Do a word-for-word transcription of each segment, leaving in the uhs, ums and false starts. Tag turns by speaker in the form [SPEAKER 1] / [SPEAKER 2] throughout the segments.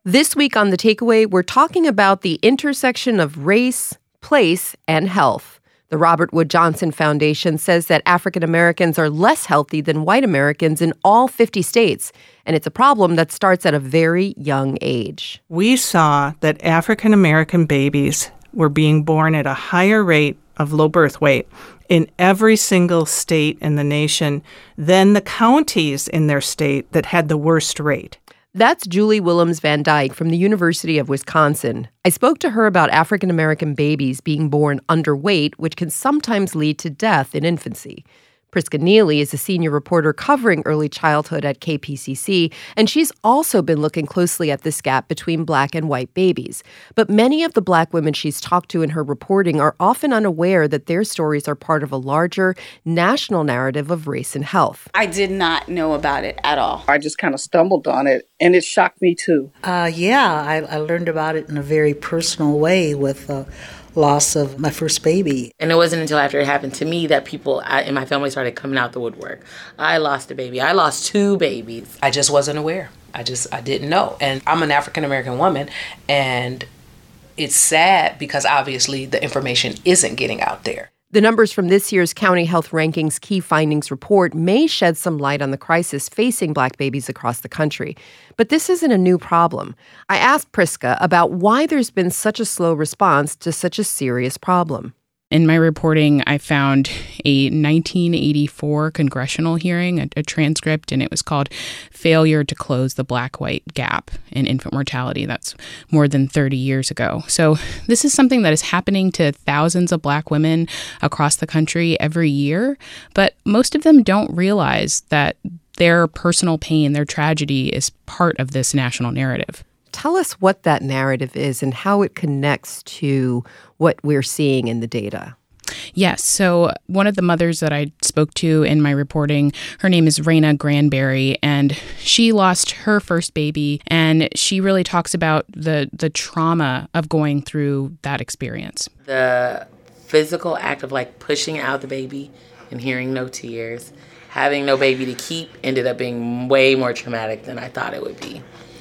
[SPEAKER 1] This week on The Takeaway, we're talking about the intersection of race, place, and health. The Robert Wood Johnson Foundation says that African Americans are less healthy than white Americans in all fifty states, and it's a problem that starts at a very young age.
[SPEAKER 2] We saw that African American babies were being born at a higher rate of low birth weight in every single state in the nation than the counties in their state that had the worst rate.
[SPEAKER 1] That's Julie Willems Van Dyke from the University of Wisconsin. I spoke to her about African American babies being born underweight, which can sometimes lead to death in infancy. Priska Neely is a senior reporter covering early childhood at K P C C, and she's also been looking closely at this gap between black and white babies. But many of the black women she's talked to in her reporting are often unaware that their stories are part of a larger national narrative of race and health.
[SPEAKER 3] I did not know about it at all.
[SPEAKER 4] I just kind of stumbled on it, and it shocked me too.
[SPEAKER 5] Uh, yeah, I, I learned about it in a very personal way with uh, loss of my first baby.
[SPEAKER 6] And it wasn't until after it happened to me that people in my family started coming out the woodwork. I lost a baby. I lost two babies.
[SPEAKER 7] I just wasn't aware. I just, I didn't know. And I'm an African-American woman, and it's sad because obviously the information isn't getting out there.
[SPEAKER 1] The numbers from this year's County Health Rankings Key Findings Report may shed some light on the crisis facing black babies across the country. But this isn't a new problem. I asked Priska about why there's been such a slow response to such a serious problem.
[SPEAKER 8] In my reporting, I found a nineteen eighty-four congressional hearing, a, a transcript, and it was called Failure to Close the Black-White Gap in Infant Mortality. That's more than thirty years ago. So this is something that is happening to thousands of black women across the country every year, but most of them don't realize that their personal pain, their tragedy is part of this national narrative.
[SPEAKER 1] Tell us what that narrative is and how it connects to what we're seeing in the data.
[SPEAKER 8] Yes. So one of the mothers that I spoke to in my reporting, her name is Raina Granberry, and she lost her first baby. And she really talks about the the trauma of going through that experience.
[SPEAKER 6] The physical act of like pushing out the baby and hearing no tears, having no baby to keep ended up being way more traumatic than I thought it would be.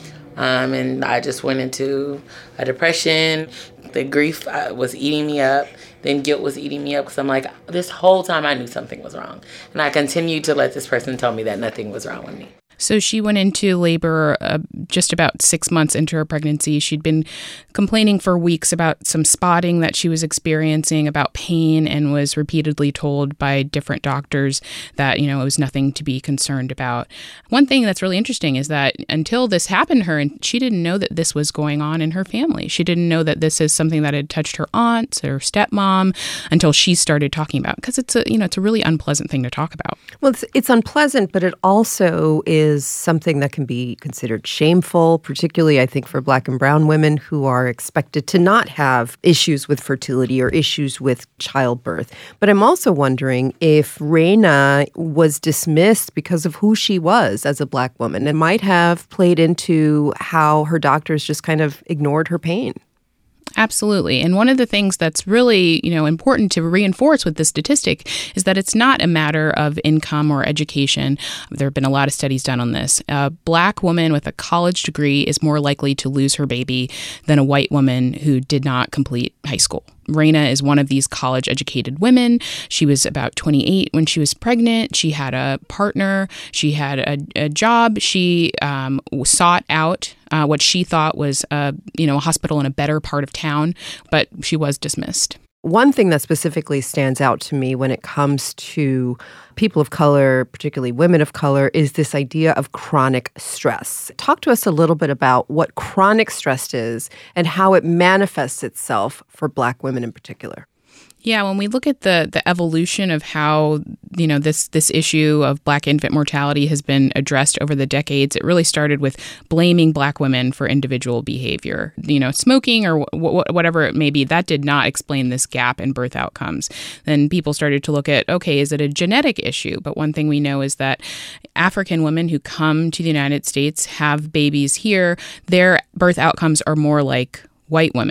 [SPEAKER 6] Um, and I just went into a depression. The grief uh, was eating me up. Then guilt was eating me up because I'm like, this whole time I knew something was wrong. And I continued to let this person tell me that nothing was wrong with me.
[SPEAKER 8] So she went into labor uh, just about six months into her pregnancy. She'd been complaining for weeks about some spotting that she was experiencing, about pain, and was repeatedly told by different doctors that, you know, it was nothing to be concerned about. One thing that's really interesting is that until this happened to her, and she didn't know that this was going on in her family. She didn't know that this is something that had touched her aunt or stepmom until she started talking about it, because it's a, you know, it's a really unpleasant thing to talk about.
[SPEAKER 1] Well, it's, it's unpleasant, but it also is is something that can be considered shameful, particularly, I think, for black and brown women who are expected to not have issues with fertility or issues with childbirth. But I'm also wondering if Raina was dismissed because of who she was as a black woman. It might have played into how her doctors just kind of ignored her pain.
[SPEAKER 8] Absolutely. And one of the things that's really, you know, important to reinforce with this statistic is that it's not a matter of income or education. There have been a lot of studies done on this. A black woman with a college degree is more likely to lose her baby than a white woman who did not complete high school. Raina is one of these college-educated women. She was about twenty-eight when she was pregnant. She had a partner. She had a, a job. She um, sought out uh, what she thought was a, you know, a hospital in a better part of town, but she was dismissed.
[SPEAKER 1] One thing that specifically stands out to me when it comes to people of color, particularly women of color, is this idea of chronic stress. Talk to us a little bit about what chronic stress is and how it manifests itself for black women in particular.
[SPEAKER 8] Yeah, when we look at the the evolution of how, you know, this this issue of black infant mortality has been addressed over the decades, it really started with blaming black women for individual behavior. You know, smoking or w- whatever it may be, that did not explain this gap in birth outcomes. Then people started to look at, okay, is it a genetic issue? But one thing we know is that African women who come to the United States, have babies here, their birth outcomes are more like white women.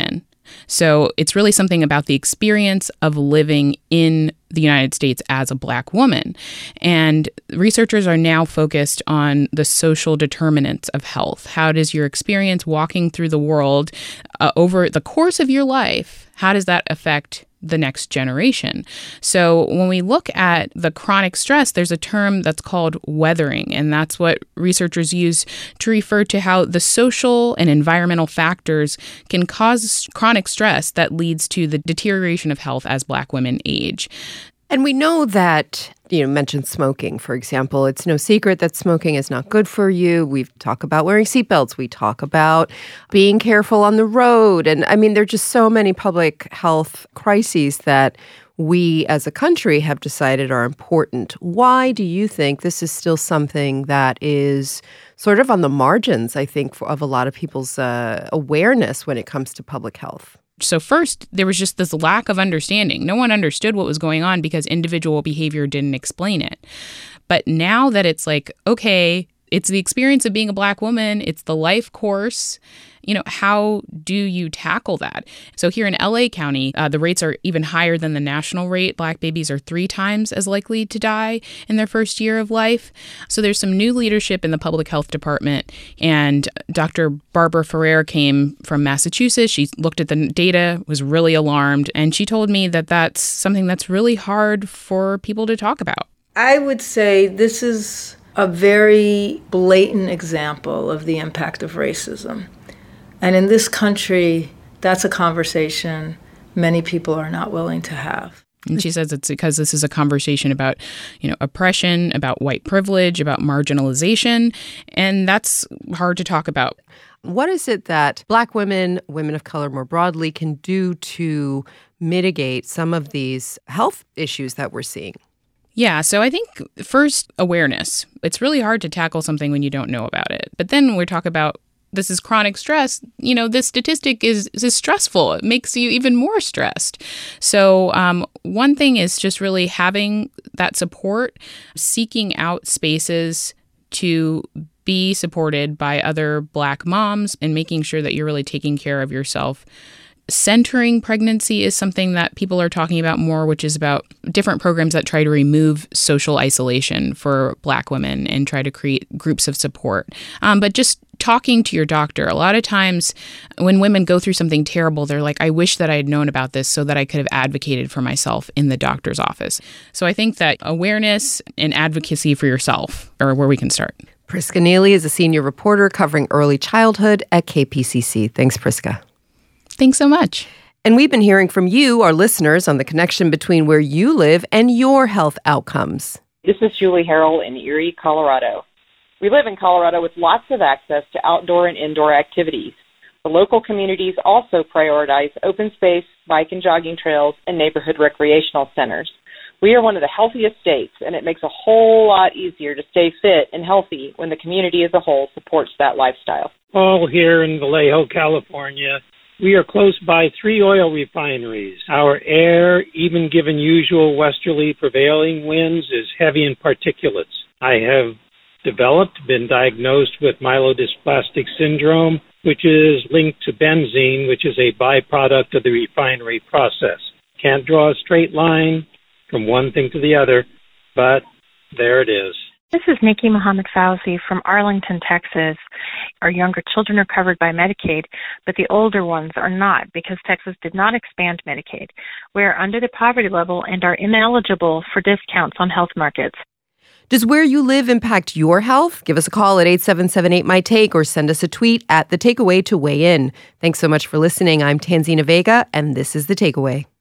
[SPEAKER 8] So it's really something about the experience of living in the United States as a Black woman. And researchers are now focused on the social determinants of health. How does your experience walking through the world uh, over the course of your life, how does that affect the next generation? So when we look at the chronic stress, there's a term that's called weathering, and that's what researchers use to refer to how the social and environmental factors can cause chronic stress that leads to the deterioration of health as Black women age.
[SPEAKER 1] And we know that, you know, mentioned smoking, for example. It's no secret that smoking is not good for you. We talk about wearing seatbelts. We talk about being careful on the road. And I mean, there are just so many public health crises that we as a country have decided are important. Why do you think this is still something that is sort of on the margins, I think, of a lot of people's uh, awareness when it comes to public health?
[SPEAKER 8] So first, there was just this lack of understanding. No one understood what was going on because individual behavior didn't explain it. But now that it's like, okay, it's the experience of being a Black woman, it's the life course, you know, how do you tackle that? So here in L A County, uh, the rates are even higher than the national rate. Black babies are three times as likely to die in their first year of life. So there's some new leadership in the public health department. And Doctor Barbara Ferrer came from Massachusetts. She looked at the data, was really alarmed. And she told me that that's something that's really hard for people to talk about.
[SPEAKER 9] I would say this is a very blatant example of the impact of racism. And in this country, that's a conversation many people are not willing to have.
[SPEAKER 8] And she says it's because this is a conversation about, you know, oppression, about white privilege, about marginalization, and that's hard to talk about.
[SPEAKER 1] What is it that Black women, women of color more broadly, can do to mitigate some of these health issues that we're seeing?
[SPEAKER 8] Yeah, so I think first, awareness. It's really hard to tackle something when you don't know about it. But then when we talk about this is chronic stress, you know, this statistic is, is stressful. It makes you even more stressed. So um, one thing is just really having that support, seeking out spaces to be supported by other Black moms and making sure that you're really taking care of yourself. Centering pregnancy is something that people are talking about more, which is about different programs that try to remove social isolation for Black women and try to create groups of support. Um, but just talking to your doctor. A lot of times when women go through something terrible, they're like, I wish that I had known about this so that I could have advocated for myself in the doctor's office. So I think that awareness and advocacy for yourself are where we can start.
[SPEAKER 1] Priska Neely is a senior reporter covering early childhood at K P C C. Thanks, Priska.
[SPEAKER 8] Thanks so much.
[SPEAKER 1] And we've been hearing from you, our listeners, on the connection between where you live and your health outcomes.
[SPEAKER 10] This is Julie Harrell in Erie, Colorado. We live in Colorado with lots of access to outdoor and indoor activities. The local communities also prioritize open space, bike and jogging trails, and neighborhood recreational centers. We are one of the healthiest states, and it makes a whole lot easier to stay fit and healthy when the community as a whole supports that lifestyle.
[SPEAKER 11] Paul here in Vallejo, California. We are close by three oil refineries. Our air, even given usual westerly prevailing winds, is heavy in particulates. I have developed, been diagnosed with myelodysplastic syndrome, which is linked to benzene, which is a byproduct of the refinery process. Can't draw a straight line from one thing to the other, but there it is.
[SPEAKER 12] This is Nikki Muhammad Fauzi from Arlington, Texas. Our younger children are covered by Medicaid, but the older ones are not because Texas did not expand Medicaid. We are under the poverty level and are ineligible for discounts on health markets.
[SPEAKER 1] Does where you live impact your health? Give us a call at eight seven seven eight, M Y T A K E or send us a tweet at The Takeaway to weigh in. Thanks so much for listening. I'm Tanzina Vega, and this is The Takeaway.